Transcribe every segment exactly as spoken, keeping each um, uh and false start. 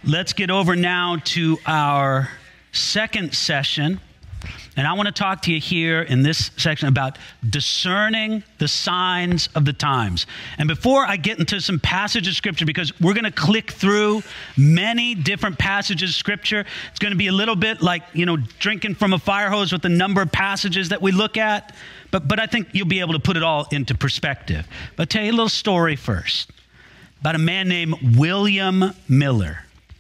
Let's get over now to our second session. And I want to talk to you here in this section about discerning the signs of the times. And before I get into some passages of Scripture, because we're going to click through many different passages of Scripture, it's going to be a little bit like, you know, drinking from a fire hose with the number of passages that we look at. But, but I think you'll be able to put it all into perspective. But I'll tell you a little story first about a man named William Miller.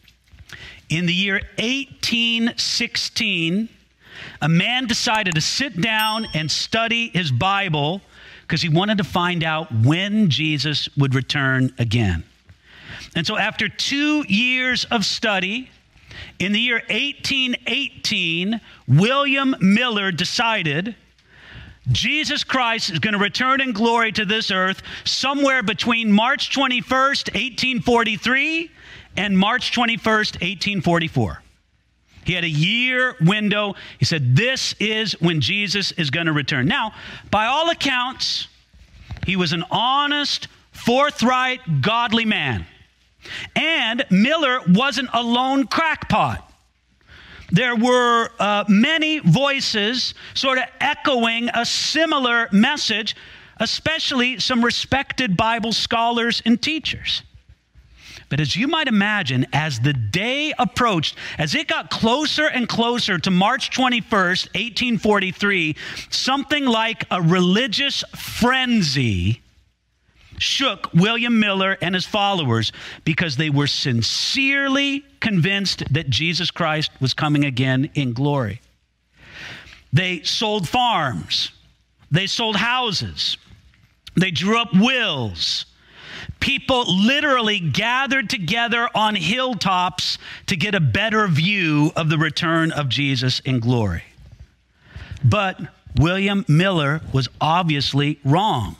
In the year eighteen sixteen, a man decided to sit down and study his Bible because he wanted to find out when Jesus would return again. And so after two years of study, in the year eighteen eighteen, William Miller decided Jesus Christ is going to return in glory to this earth somewhere between March twenty-first, eighteen forty-three and March twenty-first, eighteen forty-four. He had a year window. He said, this is when Jesus is going to return. Now, by all accounts, he was an honest, forthright, godly man. And Miller wasn't a lone crackpot. There were uh, many voices sort of echoing a similar message, especially some respected Bible scholars and teachers. But as you might imagine, as the day approached, as it got closer and closer to March twenty-first, eighteen forty-three, something like a religious frenzy shook William Miller and his followers because they were sincerely convinced that Jesus Christ was coming again in glory. They sold farms. They sold houses. They drew up wills. People literally gathered together on hilltops to get a better view of the return of Jesus in glory. But William Miller was obviously wrong.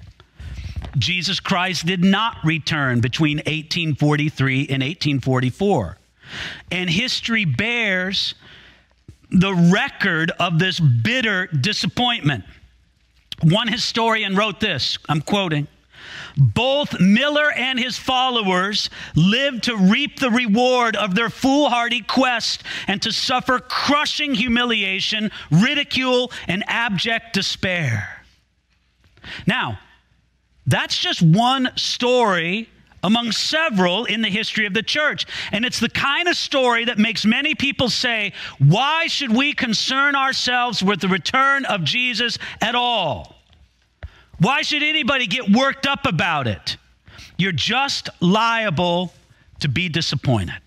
Jesus Christ did not return between eighteen forty-three and eighteen forty-four. And history bears the record of this bitter disappointment. One historian wrote this, I'm quoting, "Both Miller and his followers lived to reap the reward of their foolhardy quest and to suffer crushing humiliation, ridicule, and abject despair." Now, that's just one story among several in the history of the church. And it's the kind of story that makes many people say, why should we concern ourselves with the return of Jesus at all? Why should anybody get worked up about it? You're just liable to be disappointed.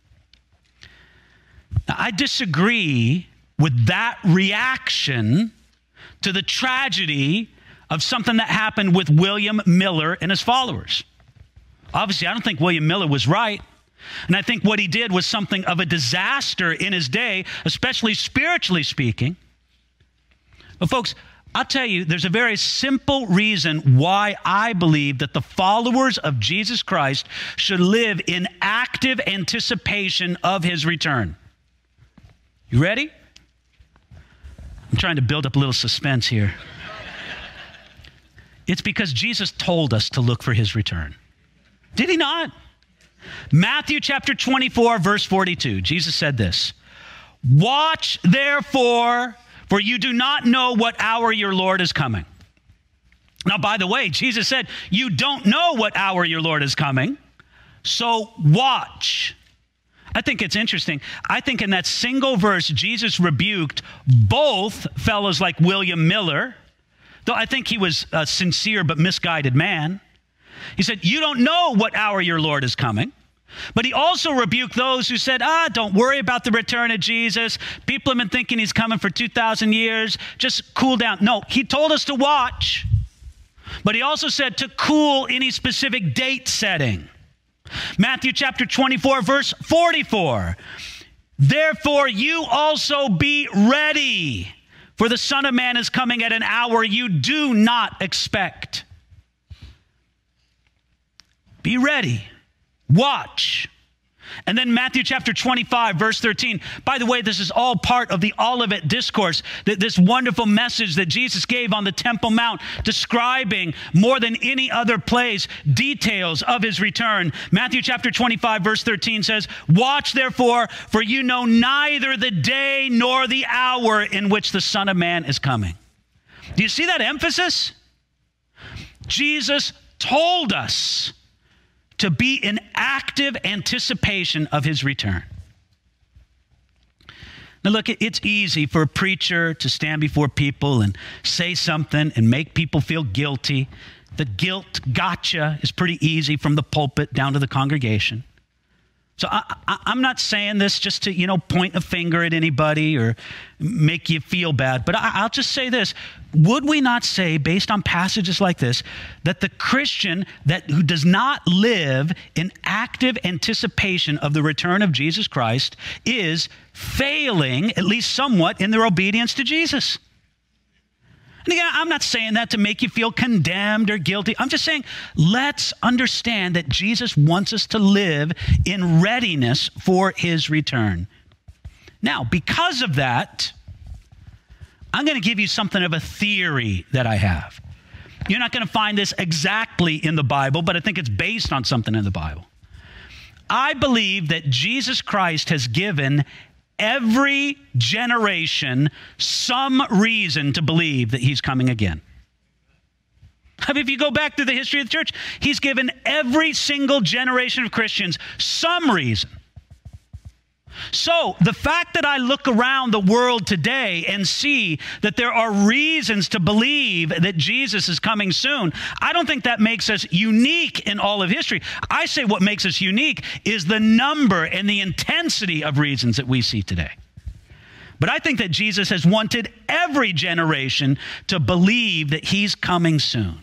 Now, I disagree with that reaction to the tragedy of something that happened with William Miller and his followers. Obviously, I don't think William Miller was right. And I think what he did was something of a disaster in his day, especially spiritually speaking. But folks, I'll tell you, there's a very simple reason why I believe that the followers of Jesus Christ should live in active anticipation of his return. You ready? I'm trying to build up a little suspense here. It's because Jesus told us to look for his return. Did he not? Matthew chapter twenty-four, verse forty-two, Jesus said this, "Watch therefore, for you do not know what hour your Lord is coming." Now, by the way, Jesus said, you don't know what hour your Lord is coming, so watch. I think it's interesting. I think in that single verse, Jesus rebuked both fellows like William Miller, though I think he was a sincere but misguided man. He said, you don't know what hour your Lord is coming. But he also rebuked those who said, ah, don't worry about the return of Jesus. People have been thinking he's coming for two thousand years. Just cool down. No, he told us to watch. But he also said to cool any specific date setting. Matthew chapter twenty-four, verse forty-four. "Therefore you also be ready, for the Son of Man is coming at an hour you do not expect." Be ready. Watch. And then Matthew chapter twenty-five, verse thirteen. By the way, this is all part of the Olivet Discourse, that this wonderful message that Jesus gave on the Temple Mount, describing more than any other place details of his return. Matthew chapter twenty-five, verse thirteen says, "Watch therefore, for you know neither the day nor the hour in which the Son of Man is coming." Do you see that emphasis? Jesus told us to be in active anticipation of his return. Now look, it's easy for a preacher to stand before people and say something and make people feel guilty. The guilt gotcha is pretty easy from the pulpit down to the congregation. So I, I, I'm not saying this just to, you know, point a finger at anybody or make you feel bad, but I, I'll just say this. Would we not say, based on passages like this, that the Christian that who does not live in active anticipation of the return of Jesus Christ is failing, at least somewhat, in their obedience to Jesus? And again, I'm not saying that to make you feel condemned or guilty. I'm just saying, let's understand that Jesus wants us to live in readiness for his return. Now, because of that, I'm going to give you something of a theory that I have. You're not going to find this exactly in the Bible, but I think it's based on something in the Bible. I believe that Jesus Christ has given every generation some reason to believe that he's coming again. I mean, if you go back through the history of the church, he's given every single generation of Christians some reason. So the fact that I look around the world today and see that there are reasons to believe that Jesus is coming soon, I don't think that makes us unique in all of history. I say what makes us unique is the number and the intensity of reasons that we see today. But I think that Jesus has wanted every generation to believe that he's coming soon.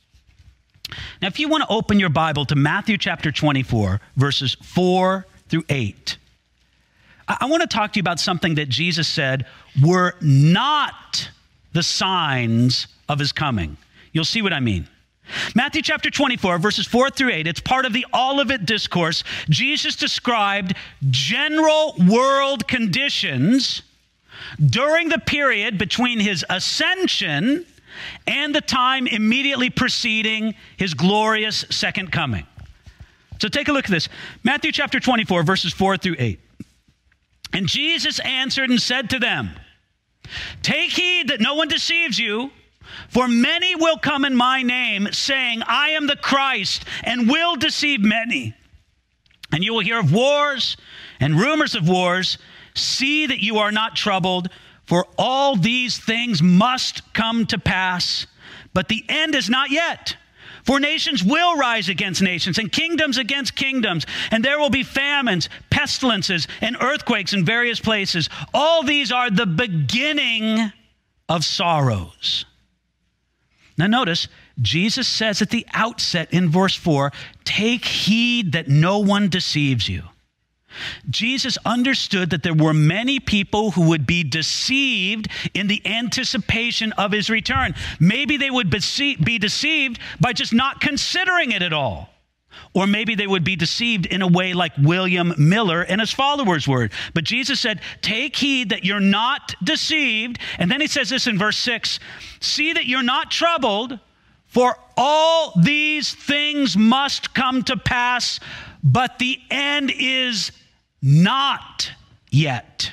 Now, if you want to open your Bible to Matthew chapter twenty-four, verses four through eight, I want to talk to you about something that Jesus said were not the signs of his coming. You'll see what I mean. Matthew chapter twenty-four, verses four through eight, it's part of the Olivet Discourse. Jesus described general world conditions during the period between his ascension and the time immediately preceding his glorious second coming. So take a look at this. Matthew chapter twenty-four, verses four through eight. "And Jesus answered and said to them, 'Take heed that no one deceives you, for many will come in my name, saying, I am the Christ, and will deceive many. And you will hear of wars and rumors of wars. See that you are not troubled, for all these things must come to pass, but the end is not yet. For nations will rise against nations, and kingdoms against kingdoms, and there will be famines, pestilences, and earthquakes in various places. All these are the beginning of sorrows.'" Now notice, Jesus says at the outset in verse four, "Take heed that no one deceives you." Jesus understood that there were many people who would be deceived in the anticipation of his return. Maybe they would be deceived by just not considering it at all. Or maybe they would be deceived in a way like William Miller and his followers were. But Jesus said, take heed that you're not deceived. And then he says this in verse six, "See that you're not troubled, for all these things must come to pass, but the end is not yet."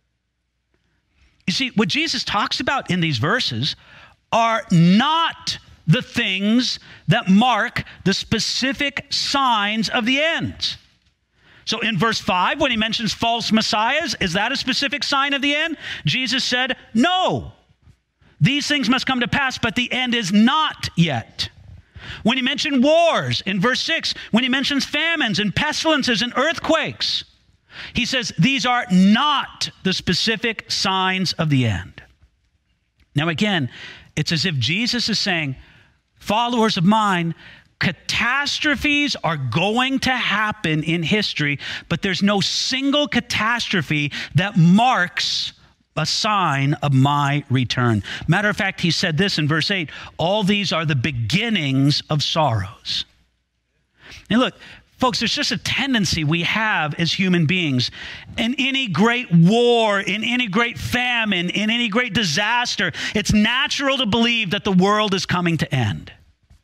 You see, what Jesus talks about in these verses are not the things that mark the specific signs of the end. So in verse five, when he mentions false messiahs, is that a specific sign of the end? Jesus said, no. These things must come to pass, but the end is not yet. When he mentioned wars in verse six, when he mentions famines and pestilences and earthquakes, he says these are not the specific signs of the end. Now again, it's as if Jesus is saying, followers of mine, catastrophes are going to happen in history, but there's no single catastrophe that marks a sign of my return. Matter of fact, he said this in verse eight, all these are the beginnings of sorrows. And look, Folks, there's just a tendency we have as human beings. In any great war, in any great famine, in any great disaster, it's natural to believe that the world is coming to end.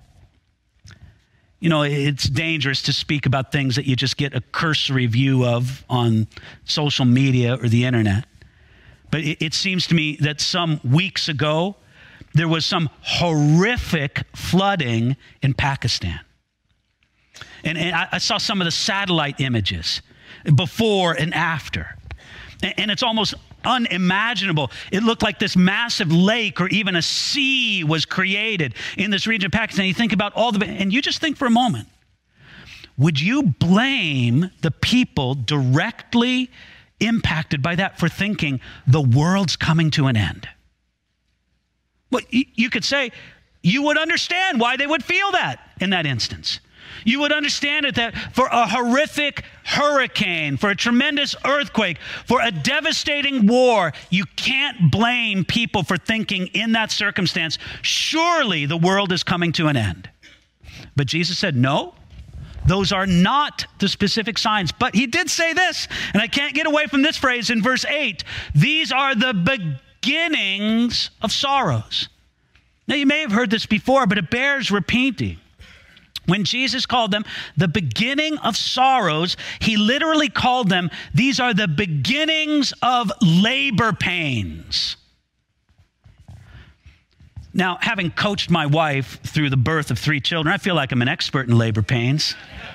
You know, it's dangerous to speak about things that you just get a cursory view of on social media or the internet. But it, it seems to me that some weeks ago, there was some horrific flooding in Pakistan. And, and I, I saw some of the satellite images before and after. And, and it's almost unimaginable. It looked like this massive lake or even a sea was created in this region of Pakistan. You think about all the, and you just think for a moment, would you blame the people directly impacted by that for thinking the world's coming to an end? Well, you could say you would understand why they would feel that in that instance. You would understand it that for a horrific hurricane, for a tremendous earthquake, for a devastating war, you can't blame people for thinking in that circumstance, surely the world is coming to an end. But Jesus said, no, those are not the specific signs. But he did say this, and I can't get away from this phrase in verse eight. These are the beginnings of sorrows. Now, you may have heard this before, but it bears repeating. When Jesus called them the beginning of sorrows, he literally called them, these are the beginnings of labor pains. Now, having coached my wife through the birth of three children, I feel like I'm an expert in labor pains.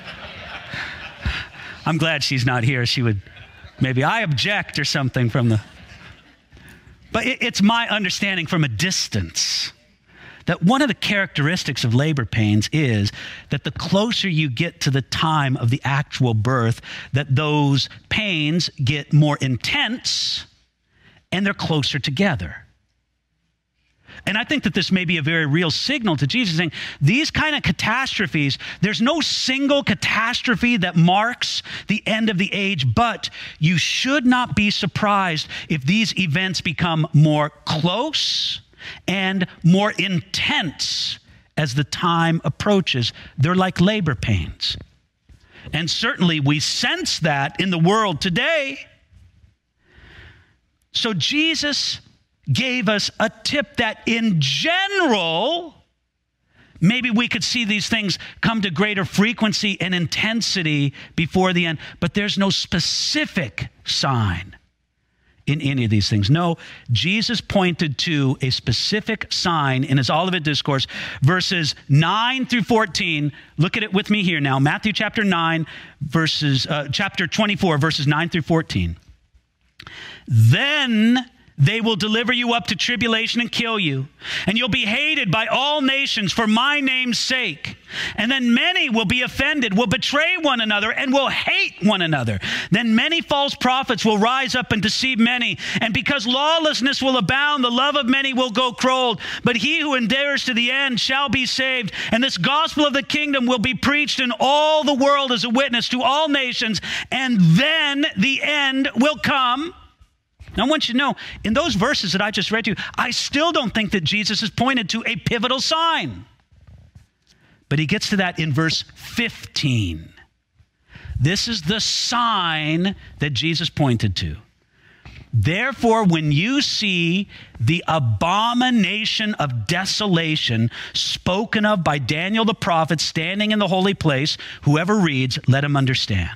I'm glad she's not here. She would, maybe I object or something from the, but it, it's my understanding from a distance that one of the characteristics of labor pains is that the closer you get to the time of the actual birth, that those pains get more intense and they're closer together. And I think that this may be a very real signal to Jesus saying, these kind of catastrophes, there's no single catastrophe that marks the end of the age, but you should not be surprised if these events become more close and more intense as the time approaches. They're like labor pains. And certainly we sense that in the world today. So Jesus gave us a tip that in general, maybe we could see these things come to greater frequency and intensity before the end, but there's no specific sign in any of these things. No, Jesus pointed to a specific sign in his Olivet Discourse, verses nine through fourteen. Look at it with me here now. Matthew chapter nine, verses, uh, chapter twenty-four, verses nine through fourteen. Then they will deliver you up to tribulation and kill you, and you'll be hated by all nations for my name's sake. And then many will be offended, will betray one another, and will hate one another. Then many false prophets will rise up and deceive many. And because lawlessness will abound, the love of many will go cold. But he who endures to the end shall be saved. And this gospel of the kingdom will be preached in all the world as a witness to all nations. And then the end will come. Now, I want you to know, in those verses that I just read to you, I still don't think that Jesus has pointed to a pivotal sign. But he gets to that in verse fifteen. This is the sign that Jesus pointed to. Therefore, when you see the abomination of desolation spoken of by Daniel the prophet standing in the holy place, whoever reads, let him understand.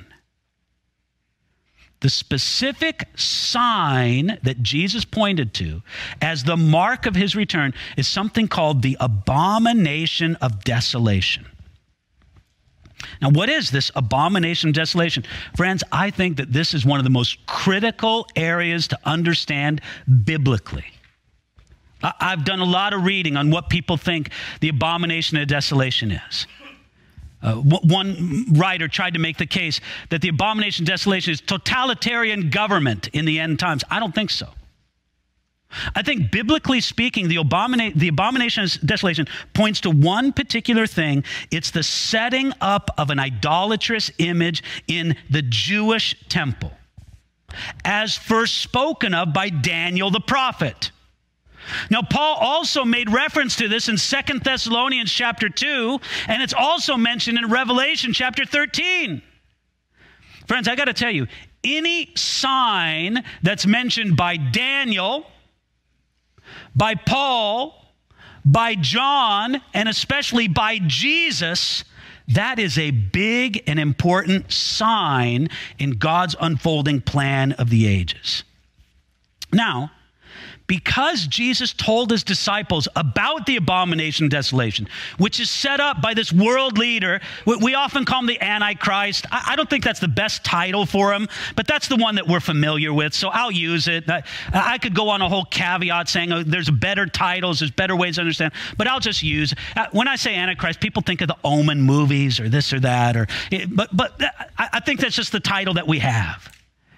The specific sign that Jesus pointed to as the mark of his return is something called the abomination of desolation. Now, what is this abomination of desolation? Friends, I think that this is one of the most critical areas to understand biblically. I've done a lot of reading on what people think the abomination of desolation is. Uh, one writer tried to make the case that the abomination of desolation is totalitarian government in the end times. I don't think so. I think biblically speaking, the, abomina- the abomination of desolation points to one particular thing. It's the setting up of an idolatrous image in the Jewish temple, as first spoken of by Daniel the prophet. Now, Paul also made reference to this in Second Thessalonians chapter two, and it's also mentioned in Revelation chapter thirteen. Friends, I got to tell you, any sign that's mentioned by Daniel, by Paul, by John, and especially by Jesus, that is a big and important sign in God's unfolding plan of the ages. Now, because Jesus told his disciples about the abomination of desolation, which is set up by this world leader, we often call him the Antichrist. I don't think that's the best title for him, but that's the one that we're familiar with, so I'll use it. I could go on a whole caveat saying oh, there's better titles, there's better ways to understand, but I'll just use, when I say Antichrist, people think of the Omen movies or this or that, or but, but I think that's just the title that we have.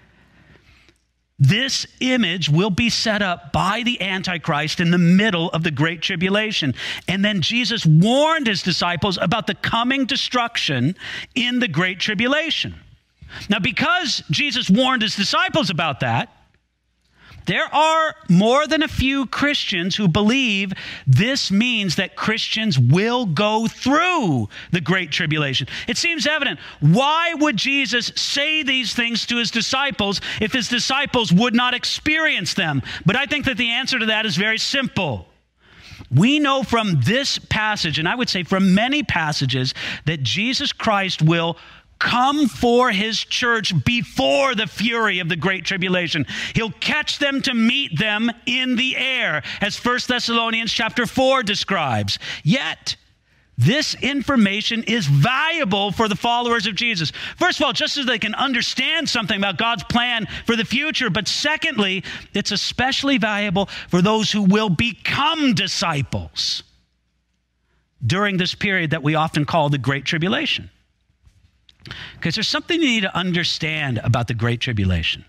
This image will be set up by the Antichrist in the middle of the Great Tribulation. And then Jesus warned his disciples about the coming destruction in the Great Tribulation. Now, because Jesus warned his disciples about that, there are more than a few Christians who believe this means that Christians will go through the Great Tribulation. It seems evident. Why would Jesus say these things to his disciples if his disciples would not experience them? But I think that the answer to that is very simple. We know from this passage, and I would say from many passages, that Jesus Christ will come for his church before the fury of the Great Tribulation. He'll catch them to meet them in the air, as First Thessalonians chapter four describes. Yet, this information is valuable for the followers of Jesus. First of all, just so they can understand something about God's plan for the future, but secondly, it's especially valuable for those who will become disciples during this period that we often call the Great Tribulation. Because there's something you need to understand about the Great Tribulation.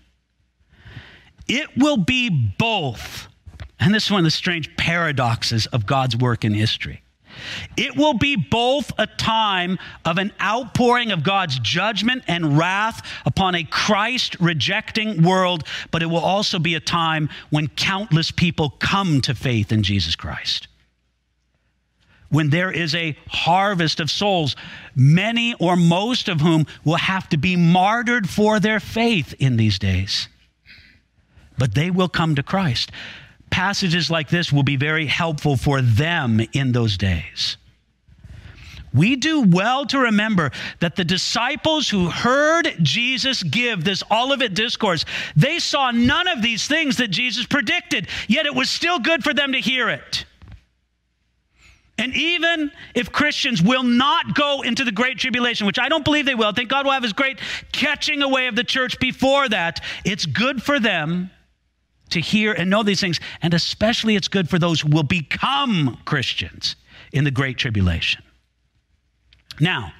It will be both, and this is one of the strange paradoxes of God's work in history. It will be both a time of an outpouring of God's judgment and wrath upon a Christ-rejecting world, but it will also be a time when countless people come to faith in Jesus Christ. When there is a harvest of souls, many or most of whom will have to be martyred for their faith in these days. But they will come to Christ. Passages like this will be very helpful for them in those days. We do well to remember that the disciples who heard Jesus give this Olivet Discourse, they saw none of these things that Jesus predicted, yet it was still good for them to hear it. And even if Christians will not go into the Great Tribulation, which I don't believe they will, I think God will have his great catching away of the church before that, it's good for them to hear and know these things. And especially it's good for those who will become Christians in the Great Tribulation. Now,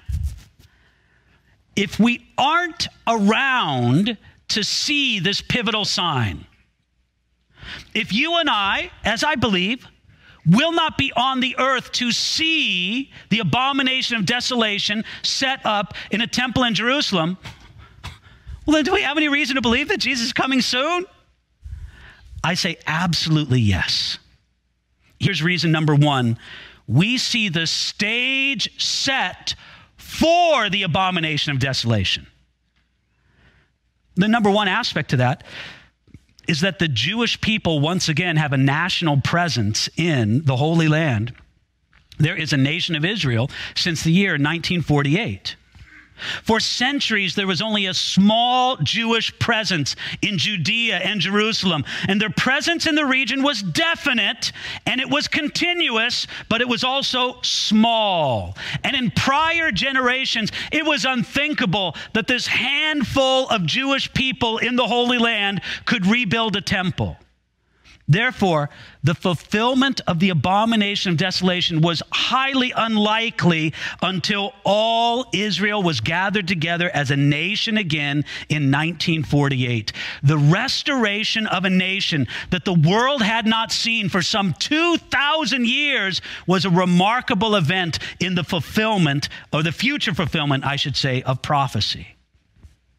if we aren't around to see this pivotal sign, if you and I, as I believe, will not be on the earth to see the abomination of desolation set up in a temple in Jerusalem, well, then do we have any reason to believe that Jesus is coming soon? I say absolutely yes. Here's reason number one. We see the stage set for the abomination of desolation. The number one aspect to that is that the Jewish people once again have a national presence in the Holy Land. There is a nation of Israel since the year nineteen forty-eight. For centuries, there was only a small Jewish presence in Judea and Jerusalem, and their presence in the region was definite, and it was continuous, but it was also small. And in prior generations, it was unthinkable that this handful of Jewish people in the Holy Land could rebuild a temple. Therefore, the fulfillment of the abomination of desolation was highly unlikely until all Israel was gathered together as a nation again in nineteen forty-eight. The restoration of a nation that the world had not seen for some two thousand years was a remarkable event in the fulfillment, or the future fulfillment, I should say, of prophecy.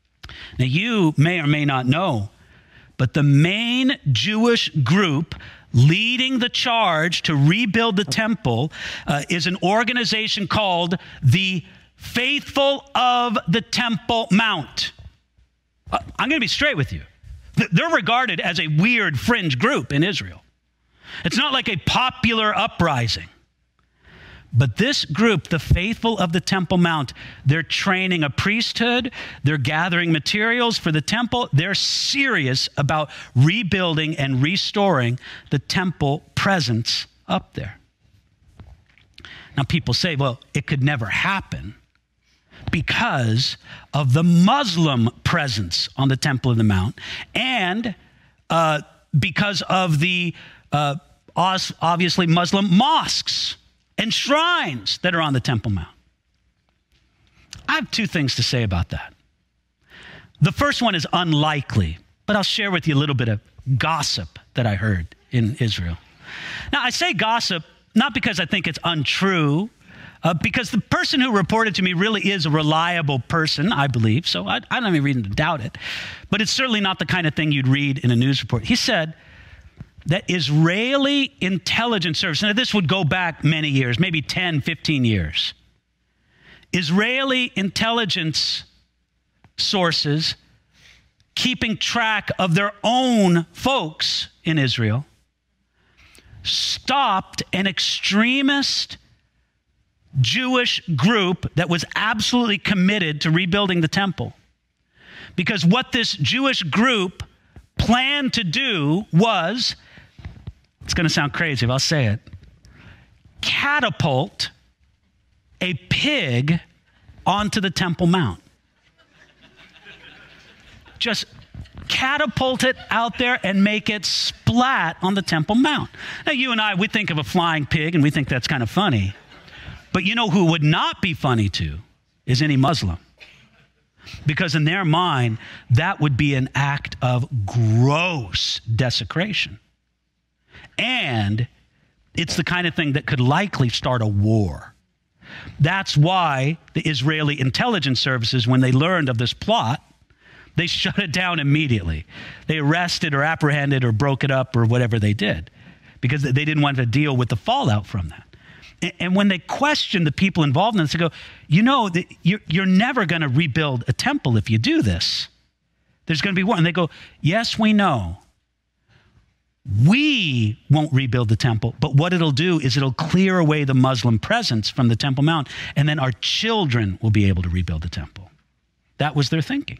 Now, you may or may not know, but the main Jewish group leading the charge to rebuild the temple uh, is an organization called the Faithful of the Temple Mount. Uh, I'm going to be straight with you. They're regarded as a weird fringe group in Israel. It's not like a popular uprising. But this group, the Faithful of the Temple Mount, they're training a priesthood. They're gathering materials for the temple. They're serious about rebuilding and restoring the temple presence up there. Now, people say, well, it could never happen because of the Muslim presence on the Temple of the Mount and uh, because of the uh, obviously Muslim mosques and shrines that are on the Temple Mount. I have two things to say about that. The first one is unlikely, but I'll share with you a little bit of gossip that I heard in Israel. Now, I say gossip not because I think it's untrue, uh, because the person who reported to me really is a reliable person, I believe, so I, I don't have any reason to doubt it. But it's certainly not the kind of thing you'd read in a news report. He said that Israeli intelligence service, and this would go back many years, maybe ten, fifteen years. Israeli intelligence sources keeping track of their own folks in Israel stopped an extremist Jewish group that was absolutely committed to rebuilding the temple. Because what this Jewish group planned to do was, it's going to sound crazy if I'll say it, catapult a pig onto the Temple Mount. Just catapult it out there and make it splat on the Temple Mount. Now, you and I, we think of a flying pig and we think that's kind of funny. But you know who would not be funny to is any Muslim. Because in their mind, that would be an act of gross desecration. And it's the kind of thing that could likely start a war. That's why the Israeli intelligence services, when they learned of this plot, they shut it down immediately. They arrested or apprehended or broke it up or whatever they did because they didn't want to deal with the fallout from that. And when they questioned the people involved in this, they go, you know, you're never going to rebuild a temple if you do this. There's going to be war. And they go, yes, we know. We won't rebuild the temple, but what it'll do is it'll clear away the Muslim presence from the Temple Mount, and then our children will be able to rebuild the temple. That was their thinking.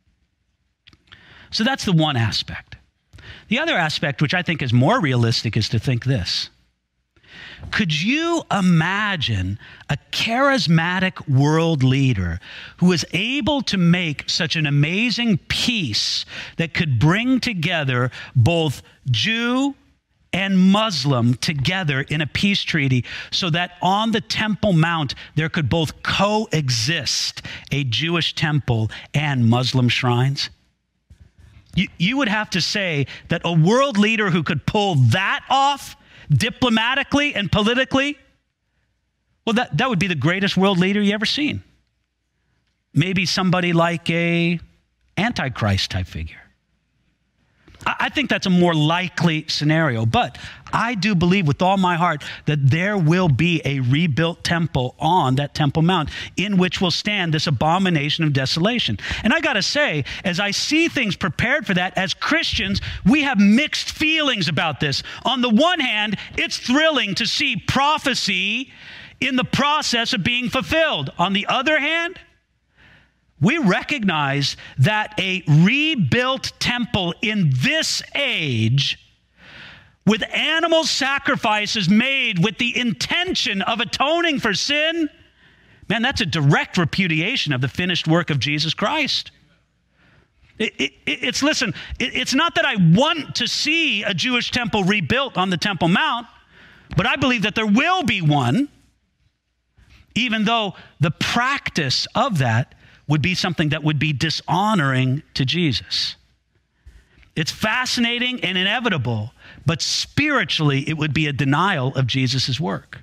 So that's the one aspect. The other aspect, which I think is more realistic, is to think this. Could you imagine a charismatic world leader who is able to make such an amazing peace that could bring together both Jew and Muslim together in a peace treaty so that on the Temple Mount there could both coexist a Jewish temple and Muslim shrines? You, you would have to say that a world leader who could pull that off diplomatically and politically, well, that, that would be the greatest world leader you ever seen. Maybe somebody like a Antichrist type figure. I, I think that's a more likely scenario, but I do believe with all my heart that there will be a rebuilt temple on that Temple Mount in which will stand this abomination of desolation. And I got to say, as I see things prepared for that, as Christians, we have mixed feelings about this. On the one hand, it's thrilling to see prophecy in the process of being fulfilled. On the other hand, we recognize that a rebuilt temple in this age with animal sacrifices made with the intention of atoning for sin, man, that's a direct repudiation of the finished work of Jesus Christ. It, it, it's, listen, it, it's not that I want to see a Jewish temple rebuilt on the Temple Mount, but I believe that there will be one, even though the practice of that would be something that would be dishonoring to Jesus. It's fascinating and inevitable, but spiritually it would be a denial of Jesus' work.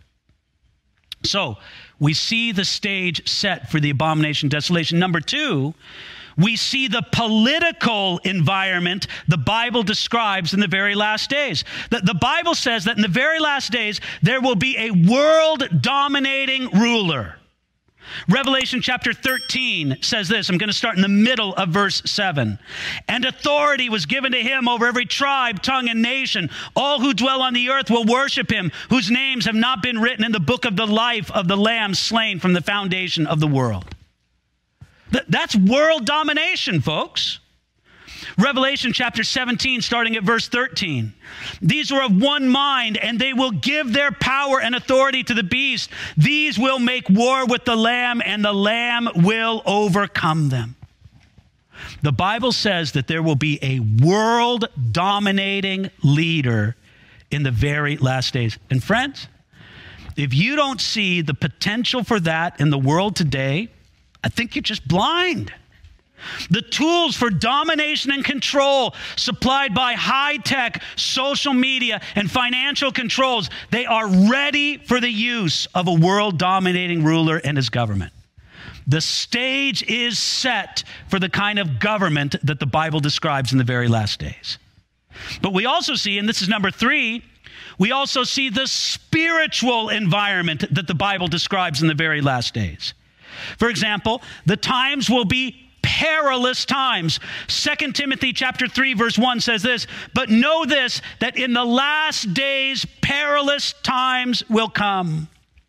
So we see the stage set for the abomination of desolation. Number two, we see the political environment the Bible describes in the very last days. The, the Bible says that in the very last days, there will be a world-dominating ruler. Revelation chapter thirteen says this. I'm going to start in the middle of verse seven. And authority was given to him over every tribe, tongue, and nation. All who dwell on the earth will worship him, whose names have not been written in the book of the life of the Lamb slain from the foundation of the world. Th- that's world domination, folks. Revelation chapter seventeen, starting at verse thirteen. These are of one mind, and they will give their power and authority to the beast. These will make war with the Lamb, and the Lamb will overcome them. The Bible says that there will be a world-dominating leader in the very last days. And friends, if you don't see the potential for that in the world today, I think you're just blind. The tools for domination and control supplied by high-tech social media and financial controls, they are ready for the use of a world-dominating ruler and his government. The stage is set for the kind of government that the Bible describes in the very last days. But we also see, and this is number three, we also see the spiritual environment that the Bible describes in the very last days. For example, the times will be perilous times. Second Timothy chapter three verse one says this, but know this, that in the last days perilous times will come.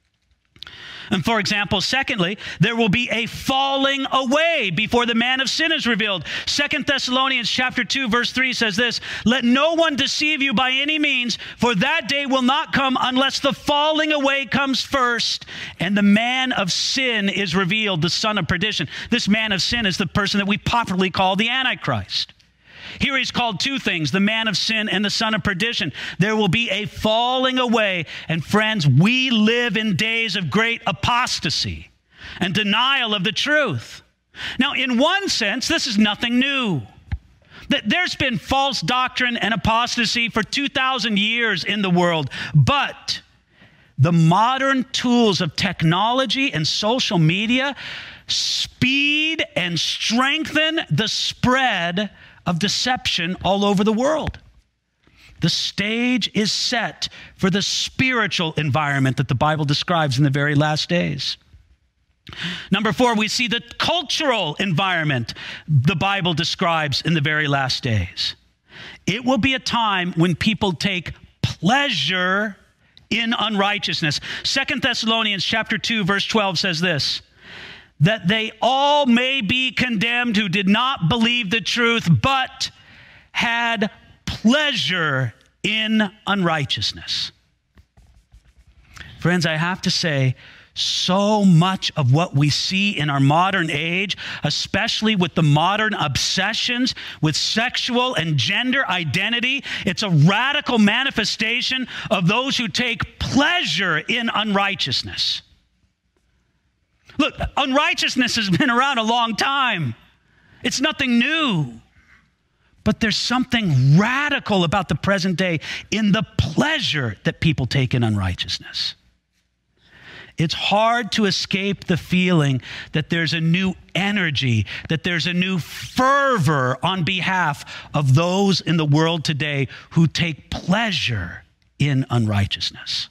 And for example, secondly, there will be a falling away before the man of sin is revealed. Second Thessalonians chapter two verse three says this, let no one deceive you by any means, for that day will not come unless the falling away comes first and the man of sin is revealed, the son of perdition. This man of sin is the person that we popularly call the Antichrist. Here he's called two things, the man of sin and the son of perdition. There will be a falling away. And friends, we live in days of great apostasy and denial of the truth. Now, in one sense, this is nothing new. There's been false doctrine and apostasy for two thousand years in the world. But the modern tools of technology and social media speed and strengthen the spread of deception all over the world. The stage is set for the spiritual environment that the Bible describes in the very last days. Number four, we see the cultural environment the Bible describes in the very last days. It will be a time when people take pleasure in unrighteousness. Second Thessalonians chapter two, verse twelve says this, that they all may be condemned who did not believe the truth, but had pleasure in unrighteousness. Friends, I have to say, so much of what we see in our modern age, especially with the modern obsessions with sexual and gender identity, it's a radical manifestation of those who take pleasure in unrighteousness. Look, unrighteousness has been around a long time. It's nothing new. But there's something radical about the present day in the pleasure that people take in unrighteousness. It's hard to escape the feeling that there's a new energy, that there's a new fervor on behalf of those in the world today who take pleasure in unrighteousness.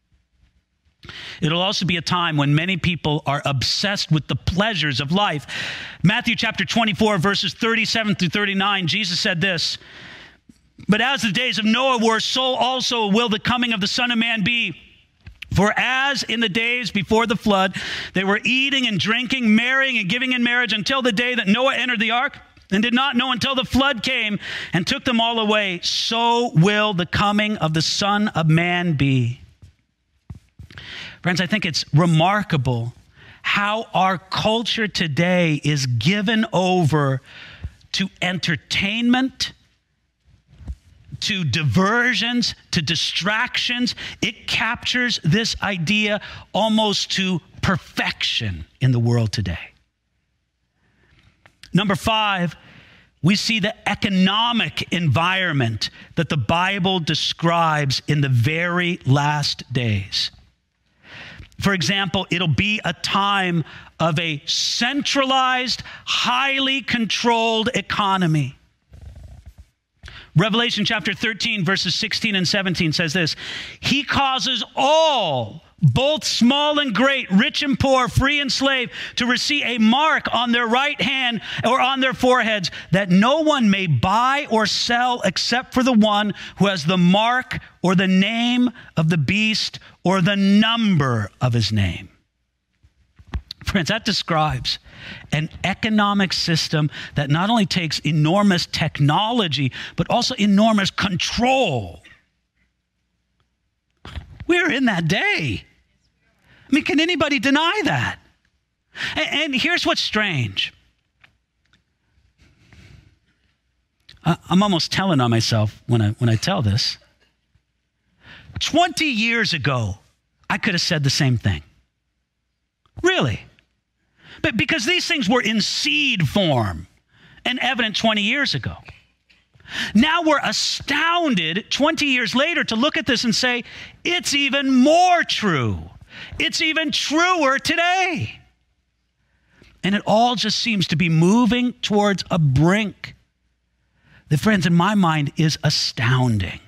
It'll also be a time when many people are obsessed with the pleasures of life. Matthew chapter twenty-four, verses thirty-seven through thirty-nine, Jesus said this, but as the days of Noah were, so also will the coming of the Son of Man be. For as in the days before the flood, they were eating and drinking, marrying and giving in marriage until the day that Noah entered the ark, and did not know until the flood came and took them all away, so will the coming of the Son of Man be. Friends, I think it's remarkable how our culture today is given over to entertainment, to diversions, to distractions. It captures this idea almost to perfection in the world today. Number five, we see the economic environment that the Bible describes in the very last days. For example, it'll be a time of a centralized, highly controlled economy. Revelation chapter thirteen, verses sixteen and seventeen says this: He causes all, both small and great, rich and poor, free and slave, to receive a mark on their right hand or on their foreheads, that no one may buy or sell except for the one who has the mark or the name of the beast or the number of his name. Friends, that describes an economic system that not only takes enormous technology, but also enormous control. We're in that day. I mean, can anybody deny that? And, and here's what's strange. I, I'm almost telling on myself when I, when I tell this. twenty years ago, I could have said the same thing. Really. But because these things were in seed form and evident twenty years ago. Now we're astounded twenty years later to look at this and say, it's even more true. It's even truer today. And it all just seems to be moving towards a brink that, friends, in my mind is astounding.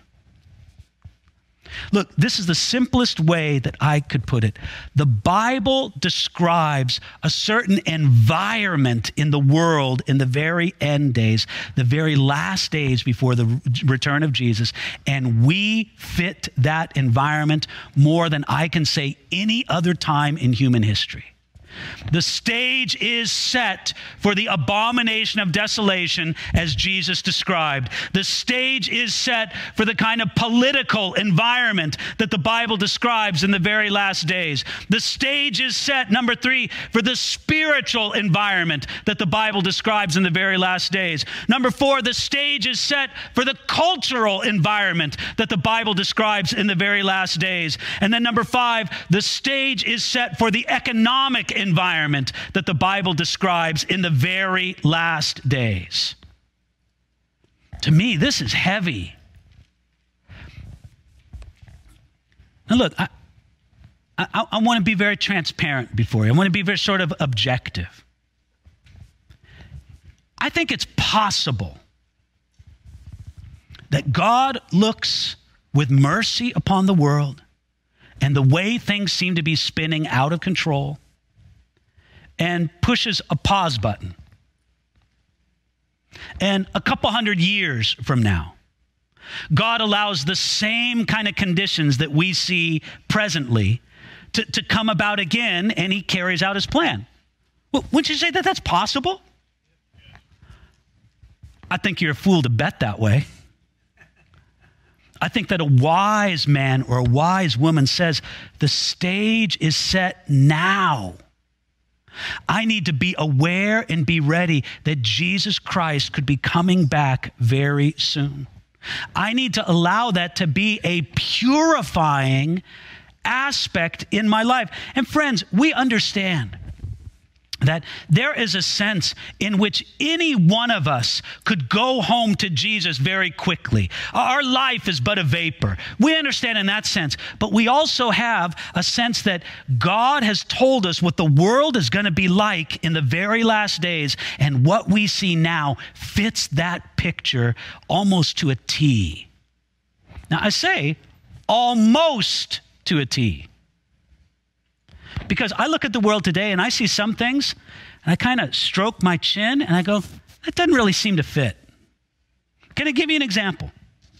Look, this is the simplest way that I could put it. The Bible describes a certain environment in the world in the very end days, the very last days before the return of Jesus, and we fit that environment more than I can say any other time in human history. The stage is set for the abomination of desolation as Jesus described. The stage is set for the kind of political environment that the Bible describes in the very last days. The stage is set, number three, for the spiritual environment that the Bible describes in the very last days. Number four, the stage is set for the cultural environment that the Bible describes in the very last days. And then number five, the stage is set for the economic environment environment that the Bible describes in the very last days. To me, this is heavy. Now look, I, I, I want to be very transparent before you. I want to be very sort of objective. I think it's possible that God looks with mercy upon the world and the way things seem to be spinning out of control, and pushes a pause button. And a couple hundred years from now, God allows the same kind of conditions that we see presently to, to come about again, and he carries out his plan. Well, wouldn't you say that that's possible? I think you're a fool to bet that way. I think that a wise man or a wise woman says, the stage is set now. I need to be aware and be ready that Jesus Christ could be coming back very soon. I need to allow that to be a purifying aspect in my life. And friends, we understand that there is a sense in which any one of us could go home to Jesus very quickly. Our life is but a vapor. We understand in that sense, but we also have a sense that God has told us what the world is going to be like in the very last days, and what we see now fits that picture almost to a T. Now, I say almost to a T. Because I look at the world today and I see some things and I kind of stroke my chin and I go, that doesn't really seem to fit. Can I give you an example?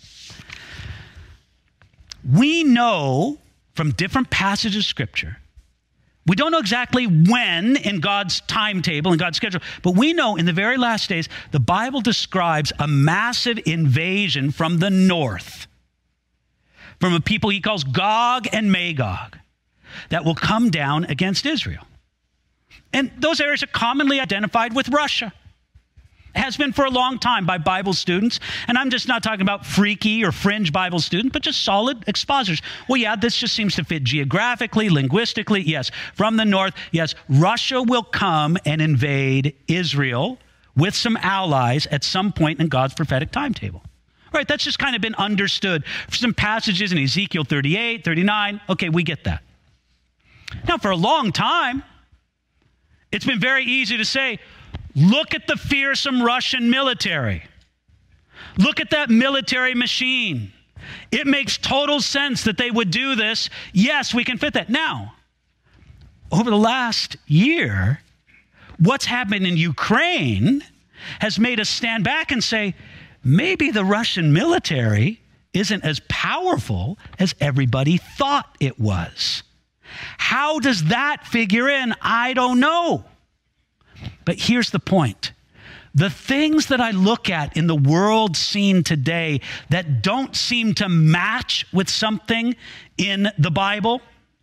We know from different passages of Scripture, we don't know exactly when in God's timetable and God's schedule, but we know in the very last days, the Bible describes a massive invasion from the north, from a people he calls Gog and Magog, that will come down against Israel. And those areas are commonly identified with Russia. It has been for a long time by Bible students. And I'm just not talking about freaky or fringe Bible students, but just solid expositors. Well, yeah, this just seems to fit geographically, linguistically. Yes, from the north, yes, Russia will come and invade Israel with some allies at some point in God's prophetic timetable. Right, that's just kind of been understood. For some passages in Ezekiel thirty-eight, thirty-nine, okay, we get that. Now, for a long time, it's been very easy to say, look at the fearsome Russian military. Look at that military machine. It makes total sense that they would do this. Yes, we can fit that. Now, over the last year, what's happened in Ukraine has made us stand back and say, maybe the Russian military isn't as powerful as everybody thought it was. How does that figure in? I don't know. But here's the point. The things that I look at in the world scene today that don't seem to match with something in the Bible,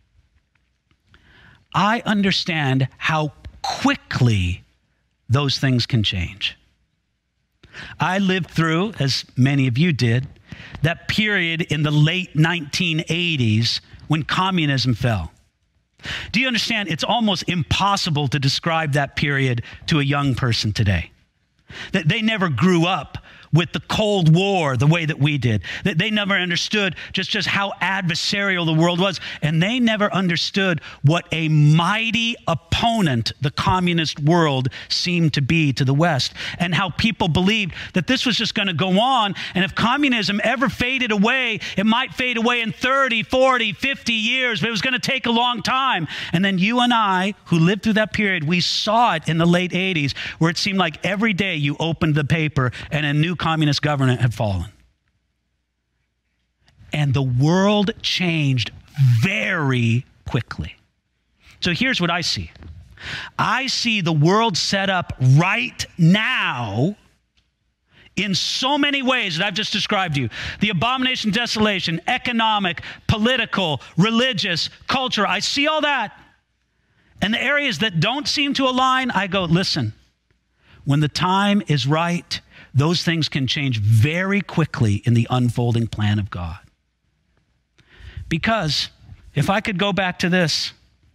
I understand how quickly those things can change. I lived through, as many of you did, that period in the late nineteen eighties when communism fell. Do you understand? It's almost impossible to describe that period to a young person today. That they never grew up with the Cold War the way that we did. That they never understood just, just how adversarial the world was. And they never understood what a mighty opponent the communist world seemed to be to the West. And how people believed that this was just going to go on. And if communism ever faded away, it might fade away in thirty, forty, fifty years. But it was going to take a long time. And then you and I, who lived through that period, we saw it in the late eighties, where it seemed like every day you opened the paper and a new communist government had fallen. And the world changed very quickly. So here's what I see. I see the world set up right now in so many ways that I've just described to you. The abomination, desolation, economic, political, religious, culture. I see all that. And the areas that don't seem to align, I go, listen, when the time is right, those things can change very quickly in the unfolding plan of God. Because if I could go back to this,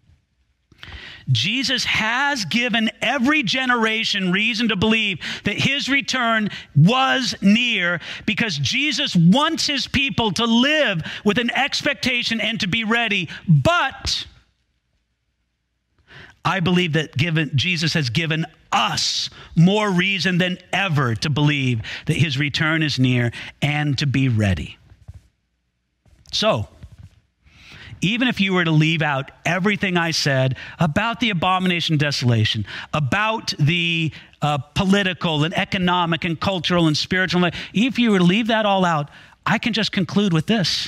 Jesus has given every generation reason to believe that his return was near, because Jesus wants his people to live with an expectation and to be ready. But I believe that given Jesus has given us more reason than ever to believe that his return is near and to be ready. So, even if you were to leave out everything I said about the abomination, desolation, about the uh, political and economic and cultural and spiritual, if you were to leave that all out, I can just conclude with this.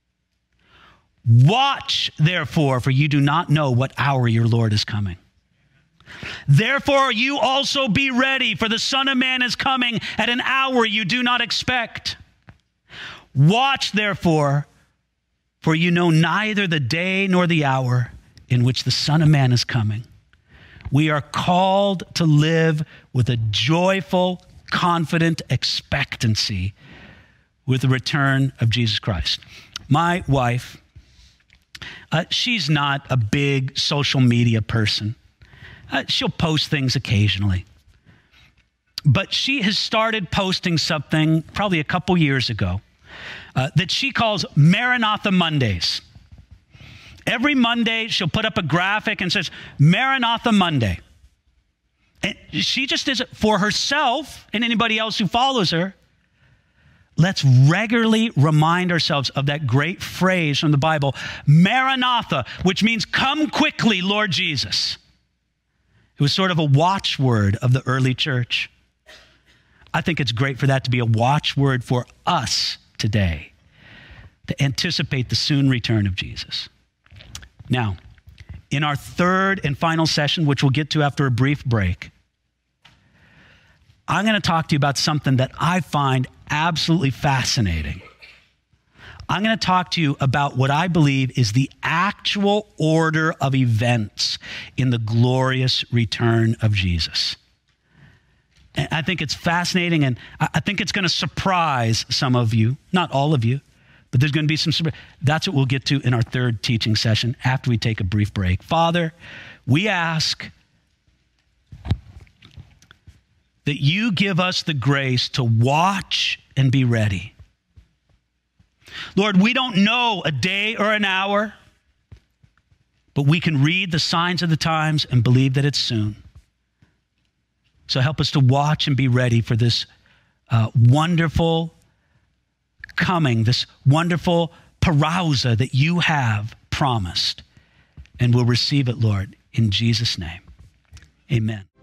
Watch, therefore, for you do not know what hour your Lord is coming. Therefore, you also be ready, for the Son of Man is coming at an hour you do not expect. Watch, therefore, for you know neither the day nor the hour in which the Son of Man is coming. We are called to live with a joyful, confident expectancy with the return of Jesus Christ. My wife, uh, she's not a big social media person. Uh, she'll post things occasionally. But she has started posting something probably a couple years ago uh, that she calls Maranatha Mondays. Every Monday, she'll put up a graphic and says, Maranatha Monday. And she just does it for herself and anybody else who follows her. Let's regularly remind ourselves of that great phrase from the Bible, Maranatha, which means come quickly, Lord Jesus. It was sort of a watchword of the early church. I think it's great for that to be a watchword for us today, to anticipate the soon return of Jesus. Now, in our third and final session, which we'll get to after a brief break, I'm going to talk to you about something that I find absolutely fascinating. I'm going to talk to you about what I believe is the actual order of events in the glorious return of Jesus. And I think it's fascinating, and I think it's going to surprise some of you, not all of you, but there's going to be some surprise. That's what we'll get to in our third teaching session after we take a brief break. Father, we ask that you give us the grace to watch and be ready. Lord, we don't know a day or an hour, but we can read the signs of the times and believe that it's soon. So help us to watch and be ready for this uh, wonderful coming, this wonderful parousia that you have promised. And we'll receive it, Lord, in Jesus' name. Amen.